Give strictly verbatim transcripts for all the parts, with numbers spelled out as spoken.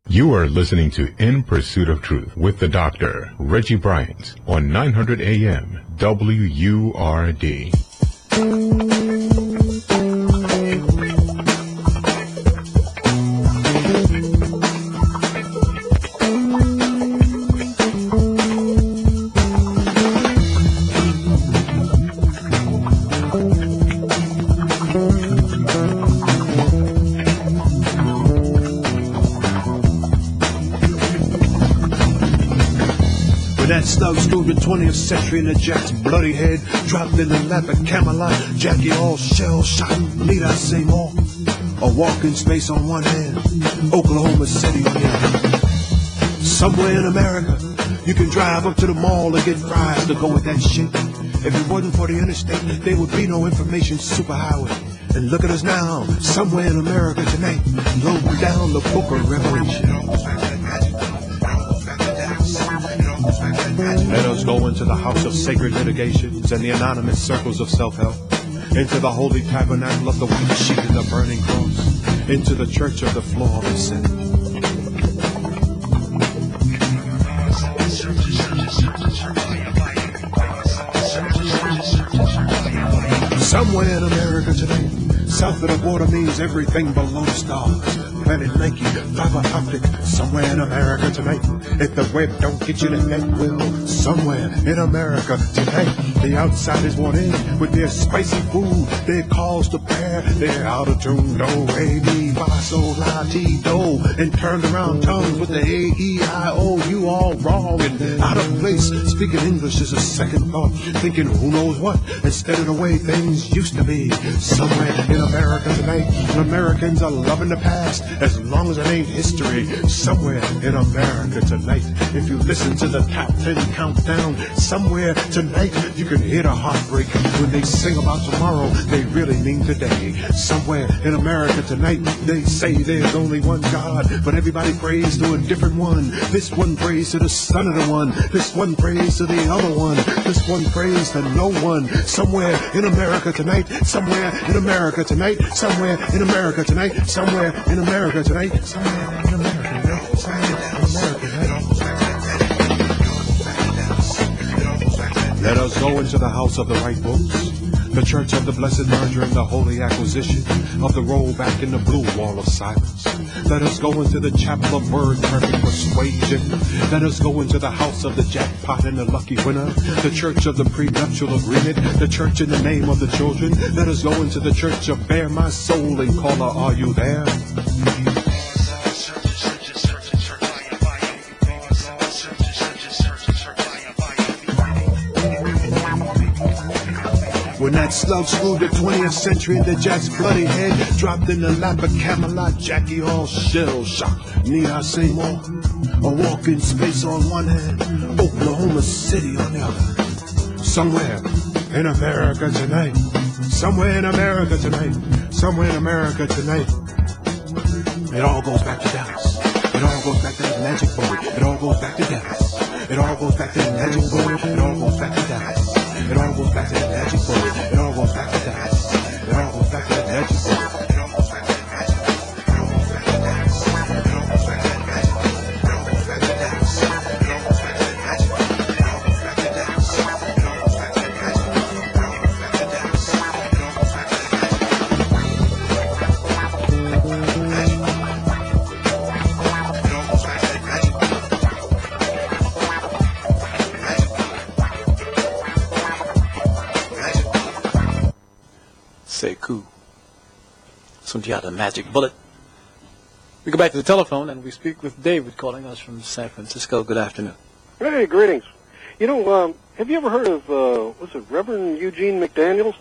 You are listening to In Pursuit of Truth with the Doctor Reggie Bryant on nine hundred A M W U R D. That slugs through the twentieth century and the Jack's bloody head dropped in the lap of Camelot. Jackie all shell shot, need I say more? A walking space on one hand, Oklahoma City on the other. Somewhere in America, you can drive up to the mall and get fries to go with that shit. If it wasn't for the interstate, there would be no information superhighway. And look at us now, somewhere in America tonight, loading down the book of Revelation. Let us go into the house of sacred litigations and the anonymous circles of self-help, into the holy tabernacle of the white sheet and the burning cross, into the church of the flawless sin. Somewhere in America today, south of the border means everything below the stars. Planet Nike, fiber optic, somewhere in America tonight. If the web don't get you, the net will. Somewhere in America tonight, the outsiders want in with their spicy food, their calls to prayer, their out of tune do, a, b, fa, sol, la, ti, do, and turned around tongues with the a, e, i, o. You all wrong and out of place. Speaking English is a second thought, thinking who knows what instead of the way things used to be. Somewhere in America tonight, Americans are loving the past as long as it ain't history. Somewhere in America tonight, if you listen to the top ten countdown, somewhere tonight you can hear the heartbreak. When they sing about tomorrow, they really mean today. Somewhere in America tonight, they say there's only one God, but everybody prays to a different one. This one prays to the son of the one, this one prays to the other one, this one prays to no one. Somewhere in America tonight, somewhere in America tonight, somewhere in America tonight, somewhere in America tonight, somewhere in America tonight, somewhere in America tonight. Let us go into the house of the right books, the church of the blessed merger and the holy acquisition of the roll back in the blue wall of silence. Let us go into the chapel of word perfect persuasion. Let us go into the house of the jackpot and the lucky winner, the church of the prenuptial agreement, the church in the name of the children. Let us go into the church of bare my soul and call her, are you there? When that slug screwed the twentieth century and the Jack's bloody head dropped in the lap of Camelot, Jackie all shell shocked. Need I say more? A walking space on one hand, Oklahoma City on the other. Somewhere in America tonight, somewhere in America tonight, somewhere in America tonight. It all goes back to Dallas. It all goes back to that magic boat. It all goes back to Dallas. It all goes back to that magic boat. It all goes back to Dallas. It all goes back to that magic boat. It all goes back to Dallas. It all goes back to that magic boat. Sekou. Sundiata, the magic bullet. We go back to the telephone and we speak with David calling us from San Francisco. Good afternoon. Hey, greetings. You know, um, have you ever heard of, uh, what's it, Reverend Eugene McDaniels?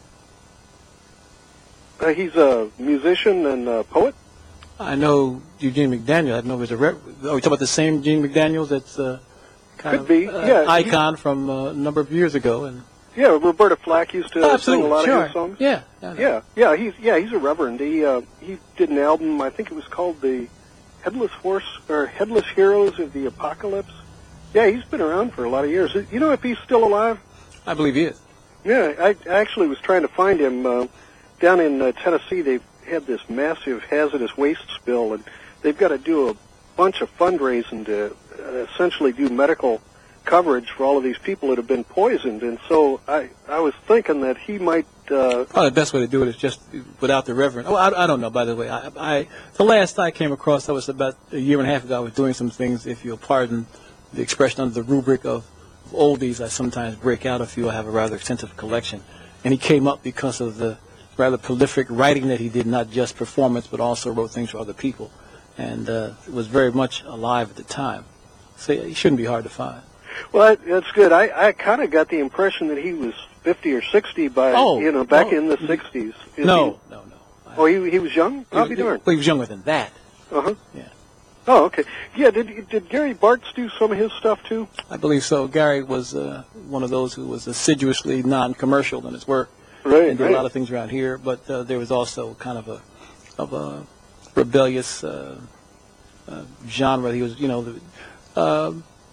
Uh, he's a musician and a poet. I know Eugene McDaniel. I don't know if it's a Re- Are we talking about the same Eugene McDaniels that's uh, kind Could of be, uh, yeah. icon from uh, a number of years ago? And Yeah, Roberta Flack used to oh, sing a lot sure. of his songs. Yeah, yeah, Yeah, yeah, he's yeah, he's a reverend. He uh, he did an album. I think it was called the Headless Horse or Headless Heroes of the Apocalypse. Yeah, he's been around for a lot of years. You know if he's still alive? I believe he is. Yeah, I actually was trying to find him uh, down in uh, Tennessee. They've had this massive hazardous waste spill, and they've got to do a bunch of fundraising to uh, essentially do medical coverage for all of these people that have been poisoned. And so I, I was thinking that he might... Uh, Probably the best way to do it is just without the reverend. Oh, I, I don't know, by the way. I, I The last I came across, that was about a year and a half ago. I was doing some things, if you'll pardon the expression, under the rubric of, of oldies. I sometimes break out a few. I have a rather extensive collection. And he came up because of the rather prolific writing that he did, not just performance, but also wrote things for other people. And uh, was very much alive at the time. So he shouldn't be hard to find. Well, that, that's good. I, I kind of got the impression that he was fifty or sixty by, oh, you know, back no. in the sixties. Is No, he, no, no. Oh, he, he was young? I'll be he, darned. well, he was younger than that. Uh-huh. Yeah. Oh, okay. Yeah, did did Gary Bartz do some of his stuff, too? I believe so. Gary was uh, one of those who was assiduously non-commercial in his work. Right, And did right. a lot of things around here, but uh, there was also kind of a of a rebellious uh, uh, genre. He was, you know, the, uh,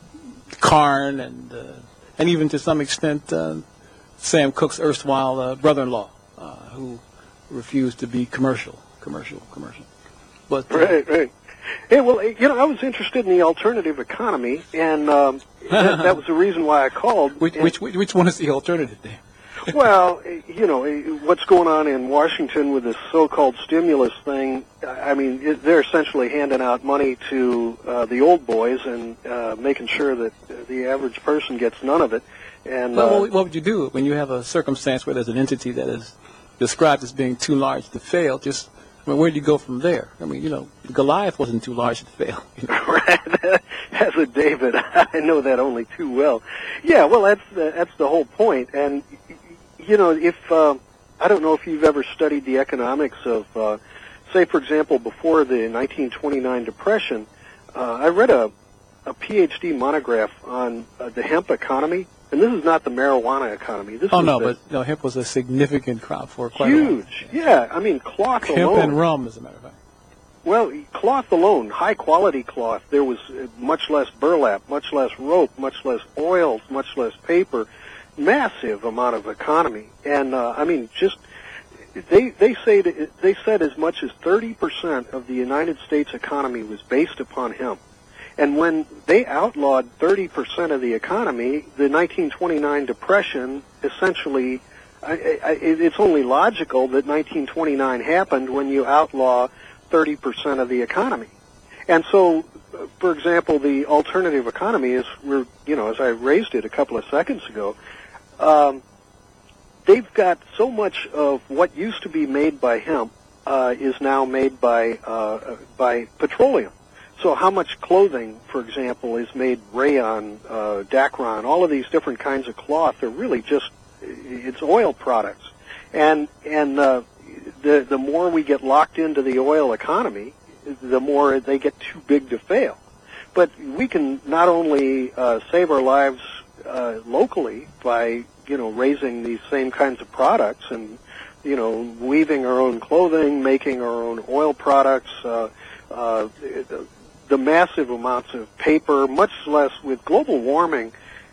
Karn and uh, and even to some extent uh, Sam Cooke's erstwhile uh, brother-in-law, uh, who refused to be commercial, commercial, commercial. But uh, Right, right. Hey, well, you know, I was interested in the alternative economy, and um, that, that was the reason why I called. which, And- which which which one is the alternative there? Well, you know, what's going on in Washington with this so-called stimulus thing, I mean, it, they're essentially handing out money to uh, the old boys and uh, making sure that the average person gets none of it. And Well, uh, what, what would you do when you have a circumstance where there's an entity that is described as being too large to fail? Just, I mean, where do you go from there? I mean, you know, Goliath wasn't too large to fail. You know? Right. As a David, I know that only too well. Yeah, well, that's the, that's the whole point. And, you know, if uh, I don't know if you've ever studied the economics of, uh, say, for example, before the nineteen twenty-nine Depression, uh, I read a, a P H D monograph on uh, the hemp economy. And this is not the marijuana economy. This Oh, is no, the but no, hemp was a significant crop for quite a while. huge. Yeah, I mean, cloth Hemp alone. and rum, as a matter of fact. Well, cloth alone, high-quality cloth. There was uh, much less burlap, much less rope, much less oils, much less paper. Massive amount of economy, and uh, I mean, just they they say that, they said as much as thirty percent of the United States economy was based upon hemp. And when they outlawed thirty percent of the economy, the nineteen twenty-nine Depression essentially, I, I, it's only logical that nineteen twenty-nine happened when you outlaw thirty percent of the economy. And so, for example, the alternative economy is, we're, you know, as I raised it a couple of seconds ago, um, they've got so much of what used to be made by hemp uh, is now made by uh, by petroleum. So how much clothing, for example, is made rayon, uh, Dacron, all of these different kinds of cloth are really just, it's oil products. And, and uh, the, the more we get locked into the oil economy, the more they get too big to fail. But we can not only uh, save our lives uh, locally by, you know, raising these same kinds of products and, you know, weaving our own clothing, making our own oil products, uh, uh, the, the massive amounts of paper, much less with global warming.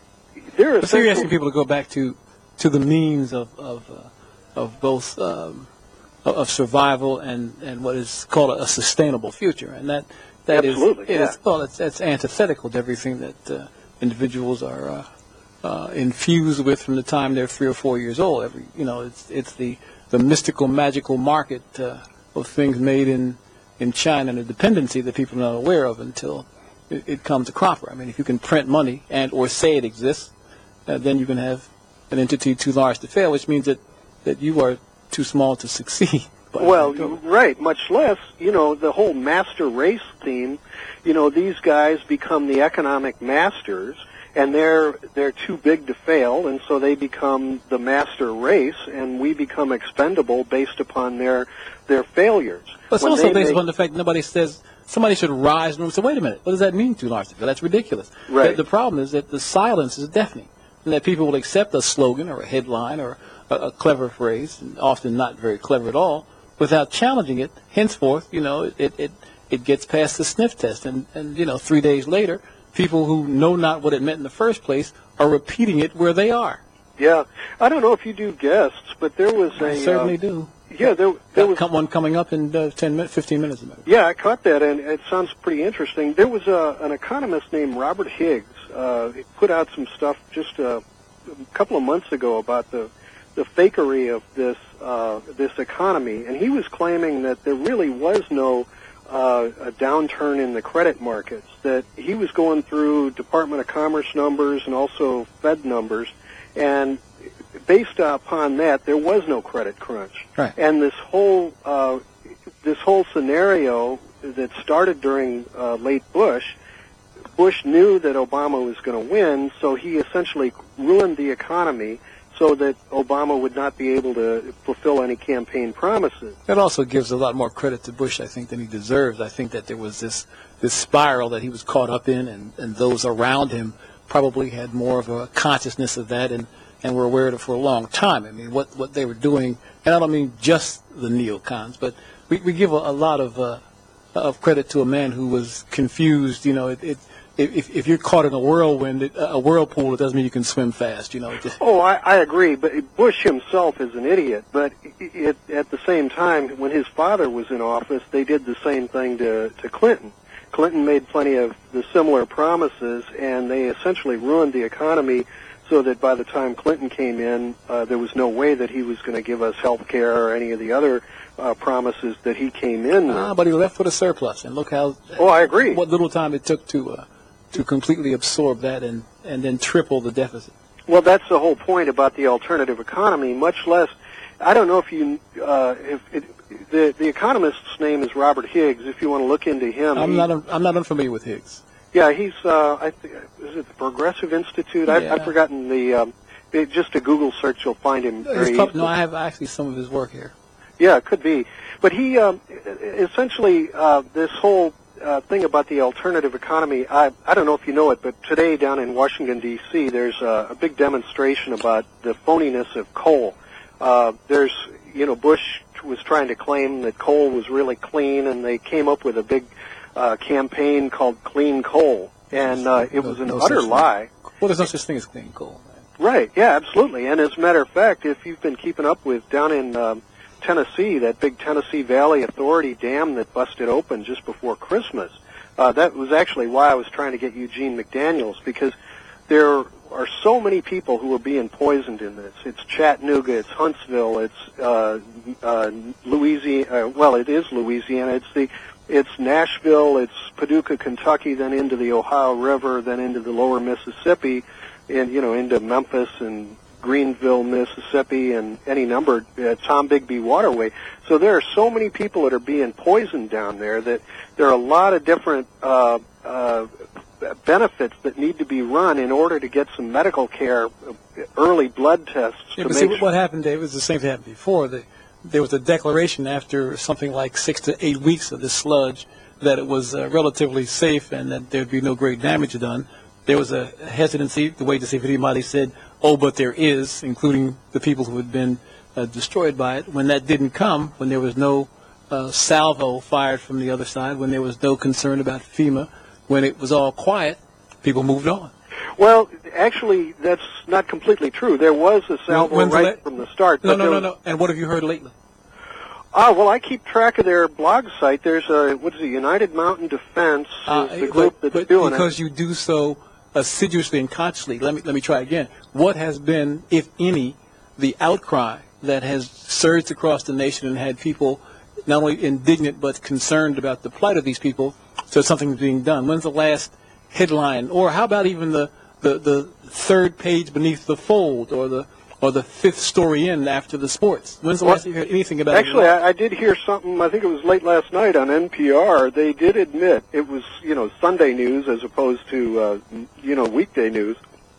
There But so you're asking people to go back to, to the means of of, uh, of both um, of survival and, and what is called a, a sustainable future, and that that Absolutely, is, yeah. is well, it's, it's antithetical to everything that uh, individuals are uh, uh, infused with from the time they're three or four years old. Every you know, it's it's the the mystical, magical market uh, of things made in in China and a dependency that people are not aware of until it, it comes to cropper. I mean, if you can print money and or say it exists, uh, then you can have an entity too large to fail, which means that, that you are too small to succeed. Well, right, much less, you know, the whole master race theme, you know, these guys become the economic masters, and they're they're too big to fail, and so they become the master race, and we become expendable based upon their their failures. But it's When also they based make- upon the fact that nobody says somebody should rise and say, wait a minute, what does that mean, too large to fail? That's ridiculous. Right. The, the problem is that the silence is deafening, and that people will accept a slogan or a headline or a, a clever phrase, and often not very clever at all, without challenging it. Henceforth, you know, it it, it gets past the sniff test, and, and, you know, three days later, people who know not what it meant in the first place are repeating it where they are. Yeah, I don't know if you do guests, but there was a I certainly uh, do. Yeah, there, there was one coming up in uh, ten, minutes, fifteen minutes. A minute. Yeah, I caught that, and it sounds pretty interesting. There was a, an economist named Robert Higgs. Uh, he put out some stuff just a, a couple of months ago about the the fakery of this uh, this economy, and he was claiming that there really was no uh, a downturn in the credit markets. That he was going through Department of Commerce numbers and also Fed numbers, and based upon that, there was no credit crunch. Right. And this whole uh, this whole scenario that started during uh, late Bush, Bush knew that Obama was going to win, so he essentially ruined the economy so that Obama would not be able to fulfill any campaign promises. That also gives a lot more credit to Bush, I think, than he deserves. I think that there was this this spiral that he was caught up in, and, and those around him probably had more of a consciousness of that and, and were aware of it for a long time. I mean, what, what they were doing, and I don't mean just the neocons, but we, we give a, a lot of uh, of credit to a man who was confused. You know, it, it If, if you're caught in a whirlwind, a whirlpool, it doesn't mean you can swim fast, you know. Just oh, I, I agree, but Bush himself is an idiot. But it, at the same time, when his father was in office, they did the same thing to, to Clinton. Clinton made plenty of the similar promises, and they essentially ruined the economy so that by the time Clinton came in, uh, there was no way that he was going to give us health care or any of the other uh, promises that he came in with. Ah, but he left with a surplus, and look how... Oh, I agree. What little time it took to... Uh, to completely absorb that and, and then triple the deficit. Well, that's the whole point about the alternative economy, much less, I don't know if you, uh, if it, the, the economist's name is Robert Higgs, if you want to look into him. I'm he, not, I'm not unfamiliar with Higgs. Yeah, he's, uh, I think, is it the Progressive Institute? Yeah. I've, I've forgotten the, um, it, just a Google search, you'll find him very pub- easily. No, I have actually some of his work here. Yeah, it could be. But he, um, essentially, uh, this whole Uh, thing about the alternative economy, I, I don't know if you know it, but today down in Washington, D C, there's a, a big demonstration about the phoniness of coal. Uh, there's, you know, Bush was trying to claim that coal was really clean, and they came up with a big uh, campaign called Clean Coal, and uh, it was an no utter lie. Well, there's no such thing as clean coal. Man. Right, yeah, absolutely. And as a matter of fact, if you've been keeping up with down in um, Tennessee, that big Tennessee Valley Authority dam that busted open just before Christmas. Uh, that was actually why I was trying to get Eugene McDaniels, because there are so many people who are being poisoned in this. It's Chattanooga, it's Huntsville, it's uh, uh, Louisiana. Uh, well, it is Louisiana. It's the it's Nashville, it's Paducah, Kentucky, then into the Ohio River, then into the lower Mississippi, and you know into Memphis and Greenville, Mississippi, and any number, uh, Tom Bigby Waterway. So there are so many people that are being poisoned down there that there are a lot of different uh, uh, benefits that need to be run in order to get some medical care, early blood tests. Yeah, to but make see, what happened, Dave, was the same thing happened before. The, there was a declaration after something like six to eight weeks of this sludge that it was uh, relatively safe and that there would be no great damage done. There was a hesitancy to wait to see if anybody said, oh, but there is, including the people who had been uh, destroyed by it. When that didn't come, when there was no uh, salvo fired from the other side, when there was no concern about FEMA, when it was all quiet, people moved on. Well, actually, that's not completely true. There was a salvo When's right la- from the start. No, but no, there no, was- no. And what have you heard lately? Ah, well, I keep track of their blog site. There's a, what is it, United Mountain Defense, Uh, is the group but, that's but doing because it. you do so assiduously and consciously, let me let me try again. What has been, if any, the outcry that has surged across the nation and had people not only indignant but concerned about the plight of these people, so something's being done? When's the last headline, or how about even the, the, the third page beneath the fold, or the or the fifth story in after the sports? When's the Well, last you heard anything about Actually, it? I, I did hear something, I think it was late last night on N P R. They did admit it was, you know, Sunday news as opposed to, uh, you know, weekday news.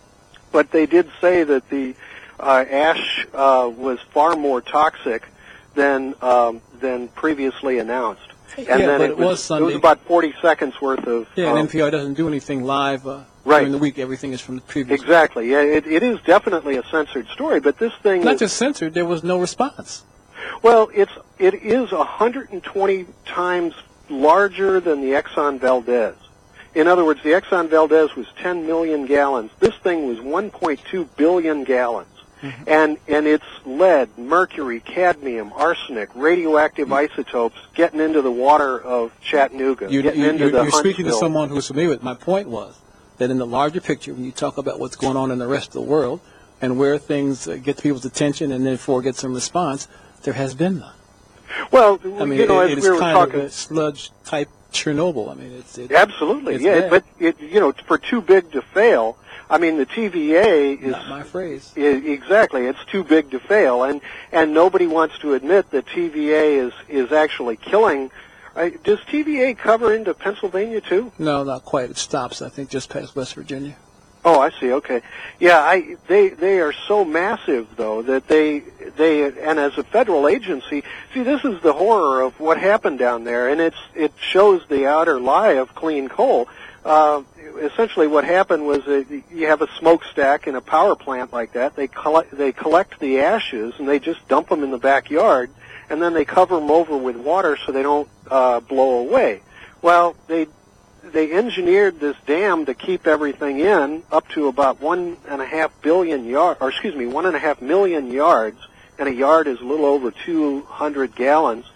But they did say that the uh, ash uh, was far more toxic than um, than previously announced. And Yeah, then but it it was was, it Sunday. was about forty seconds worth of... Yeah, and um, N P R doesn't do anything live uh, Right. during the week. Everything is from the previous. Exactly. Yeah, it, it is definitely a censored story, but this thing Not is, just censored, there was no response. well, it's it is one hundred twenty times larger than the Exxon Valdez. In other words, the Exxon Valdez was ten million gallons. This thing was one point two billion gallons. Mm-hmm. And and it's lead, mercury, cadmium, arsenic, radioactive mm-hmm. isotopes getting into the water of Chattanooga, you, getting you, into you're, the You're speaking to Huntsville. someone who's familiar with it. My point was that in the larger picture, when you talk about what's going on in the rest of the world and where things uh, get people's attention and therefore get some response, there has been none. Well, I mean, you know, it, as it's we were kind talking, of a sludge-type Chernobyl. I mean, it's, it's absolutely, it's yeah. bad. But it, you know, for too big to fail. I mean, the T V A is not my phrase. Is, exactly, it's too big to fail, and and nobody wants to admit that T V A is is actually killing. Uh, does T V A cover into Pennsylvania too? No, not quite. It stops, I think, just past West Virginia. Oh, I see. Okay, yeah, I they they are so massive though that they they and as a federal agency, see, this is the horror of what happened down there, and it's it shows the outer lie of clean coal. Uh, essentially, what happened was that you have a smokestack in a power plant like that. They collect they collect the ashes and they just dump them in the backyard, and then they cover them over with water so they don't uh, blow away. Well, they. They engineered this dam to keep everything in up to about one and a half billion yard, or excuse me, one and a half million yards, and a yard is a little over two hundred gallons.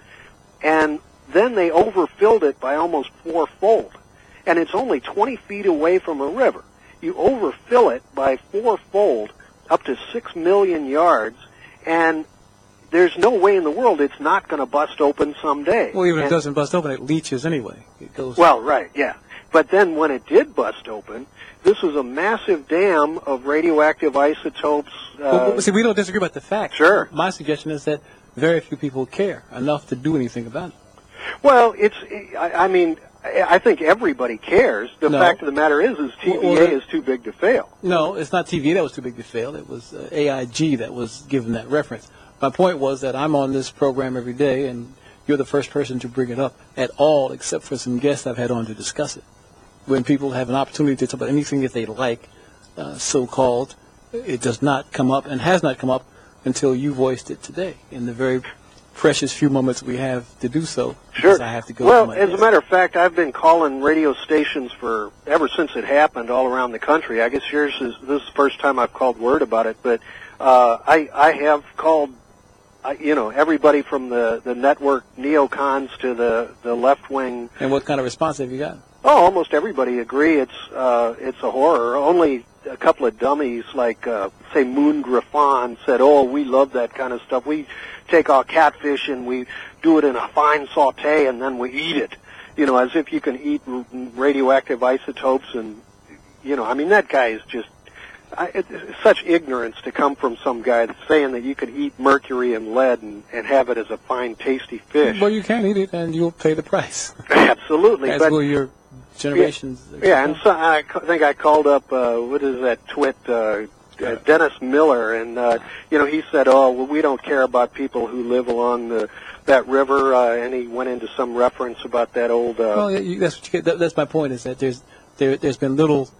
And then they overfilled it by almost fourfold, and it's only twenty feet away from a river. You overfill it by fourfold, up to six million yards, and there's no way in the world it's not going to bust open someday. Well, even if and, it doesn't bust open, it leaches anyway. It goes. Well, right, yeah. But then when it did bust open, this was a massive dam of radioactive isotopes. Uh, well, well, see, we don't disagree about the facts. Sure. My suggestion is that very few people care enough to do anything about it. Well, it's, I, I mean, I think everybody cares. The no. fact of the matter is, is T V A well, well, is too big to fail. No, it's not T V A that was too big to fail. It was uh, A I G that was given that reference. My point was that I'm on this program every day, and you're the first person to bring it up at all, except for some guests I've had on to discuss it. When people have an opportunity to talk about anything that they like, uh, so-called, it does not come up and has not come up until you voiced it today in the very precious few moments we have to do so. Sure. I have to go well, to my as desk. a matter of fact, I've been calling radio stations for ever since it happened all around the country. I guess yours is this is the first time I've called word about it, but uh, I I have called. I, you know, everybody from the, the network neocons to the, the left wing. And what kind of response have you gotten? Oh, almost everybody agree it's uh, it's a horror. Only a couple of dummies like, uh, say, Moon Griffon said, oh, we love that kind of stuff. We take our catfish and we do it in a fine saute and then we eat it. You know, as if you can eat r- radioactive isotopes and, you know, I mean, that guy is just I, it's such ignorance to come from some guy that's saying that you could eat mercury and lead and, and have it as a fine, tasty fish. Well, you can eat it, and you'll pay the price. Absolutely. As but, will your generations. Yeah, yeah and so I think I called up, uh, what is that twit, uh, uh, Dennis Miller, and, uh, you know, he said, oh, well, we don't care about people who live along the that river, uh, and he went into some reference about that old... Uh, well, you, that's, what you get, that, that's my point, is that there's there, there's been little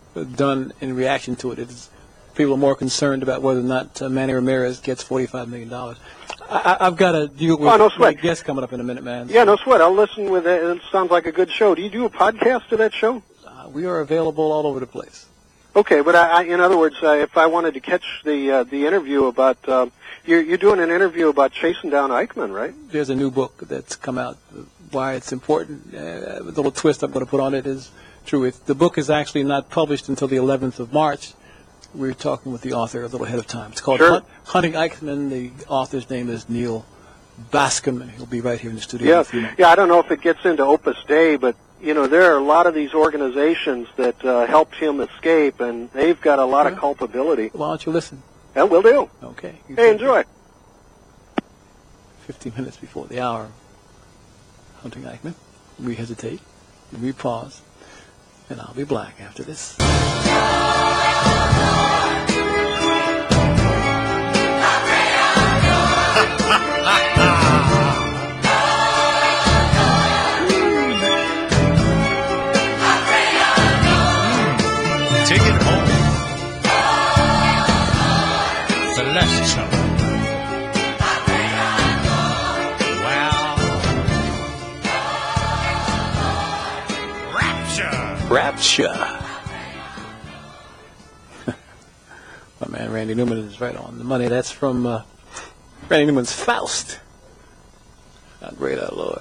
done in reaction to it. It's, people are more concerned about whether or not uh, Manny Ramirez gets forty-five million dollars. I, I've got to deal with oh, no my sweat. guest coming up in a minute, man. Yeah, no sweat. I'll listen with it. It sounds like a good show. Do you do a podcast to that show? Uh, we are available all over the place. Okay, but I, I, in other words, uh, if I wanted to catch the uh, the interview about, uh, you're, you're doing an interview about chasing down Eichmann, right? There's a new book that's come out. Why it's important. Uh, the little twist I'm going to put on it is true. If the book is actually not published until the eleventh of March. We're talking with the author a little ahead of time. It's called sure. Hunt, Hunting Eichmann. The author's name is Neil Bascom, and he'll be right here in the studio. Yeah, in a few minutes. yeah. I don't know if it gets into Opus Dei, but you know there are a lot of these organizations that uh, helped him escape, and they've got a lot yeah. of culpability. Why don't you listen? Yeah, we'll do. Okay. You hey, enjoy. Fifteen minutes before the hour. Hunting Eichmann. We hesitate. We pause. And I'll be black after this. Take it home. Celestial. Wow. Rapture. Rapture. My My man Randy Newman is right on the money. That's from uh, Randy Newman's Faust. How great our Lord.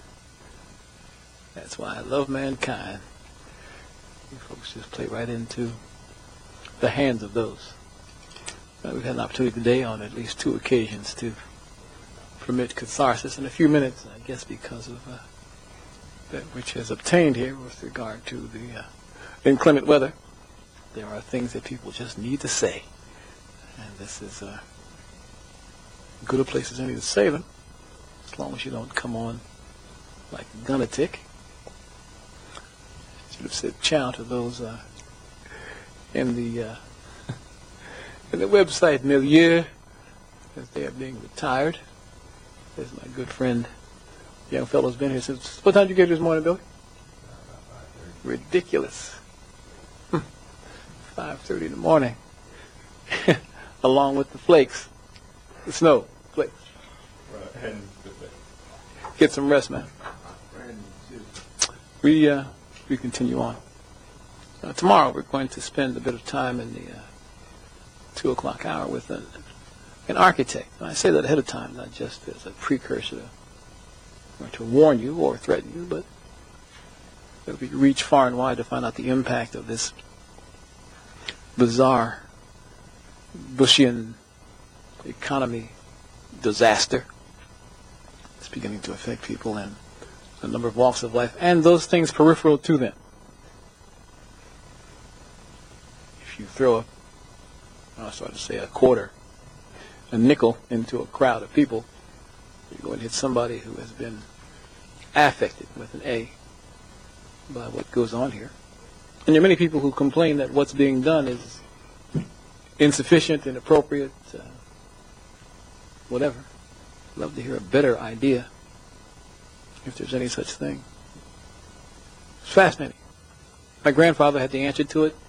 That's why I love mankind. You folks just play right into the hands of those. Uh, we've had an opportunity today on at least two occasions to permit catharsis in a few minutes, I guess because of uh, that which has obtained here with regard to the uh, inclement weather. There are things that people just need to say, and this is uh, good a place as any to say them, as long as you don't come on like a gunatic. Should have said chow to those uh, in the uh, in the website milieu as they are being retired. There's my good friend, young fellow's been here since. What time did you get here this morning, Billy? Ridiculous. five thirty in the morning, along with the flakes, the snow flakes. Get some rest, man. We uh, we continue on. Uh, tomorrow we're going to spend a bit of time in the uh, two o'clock hour with an, an architect. And I say that ahead of time, not just as a precursor to, or to warn you or threaten you, but that we reach far and wide to find out the impact of this bizarre Bushian economy disaster. It's beginning to affect people in a number of walks of life and those things peripheral to them. If you throw a, I was trying to say a quarter, a nickel into a crowd of people, you're going to hit somebody who has been affected with an A by what goes on here. And there are many people who complain that what's being done is insufficient, inappropriate, uh, whatever. Love to hear a better idea, if there's any such thing. It's fascinating. My grandfather had the answer to it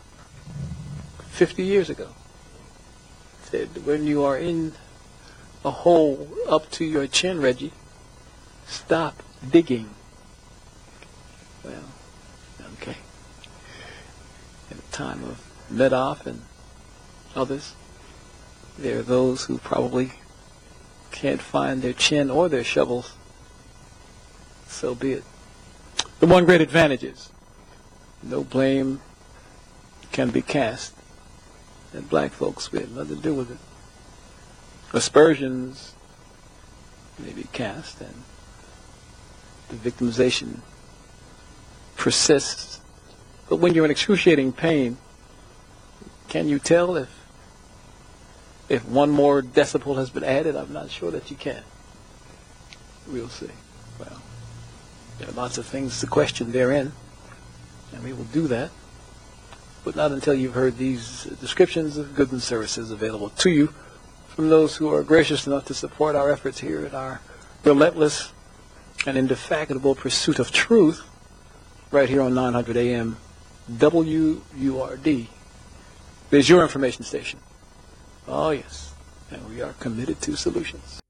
fifty years ago. He said, when you are in a hole up to your chin, Reggie, stop digging. Well, okay. In the time of Medoff and others, there are those who probably can't find their chin or their shovels. So be it. The one great advantage is no blame can be cast at black folks. We had nothing to do with it. Aspersions may be cast, and the victimization persists. But when you're in excruciating pain, can you tell if if one more decibel has been added? I'm not sure that you can. We'll see. Well, there are lots of things to question therein, and we will do that, but not until you've heard these descriptions of goods and services available to you from those who are gracious enough to support our efforts here in our relentless and indefatigable pursuit of truth right here on nine hundred A M W U R D. There's your information station. Oh, yes. And we are committed to solutions.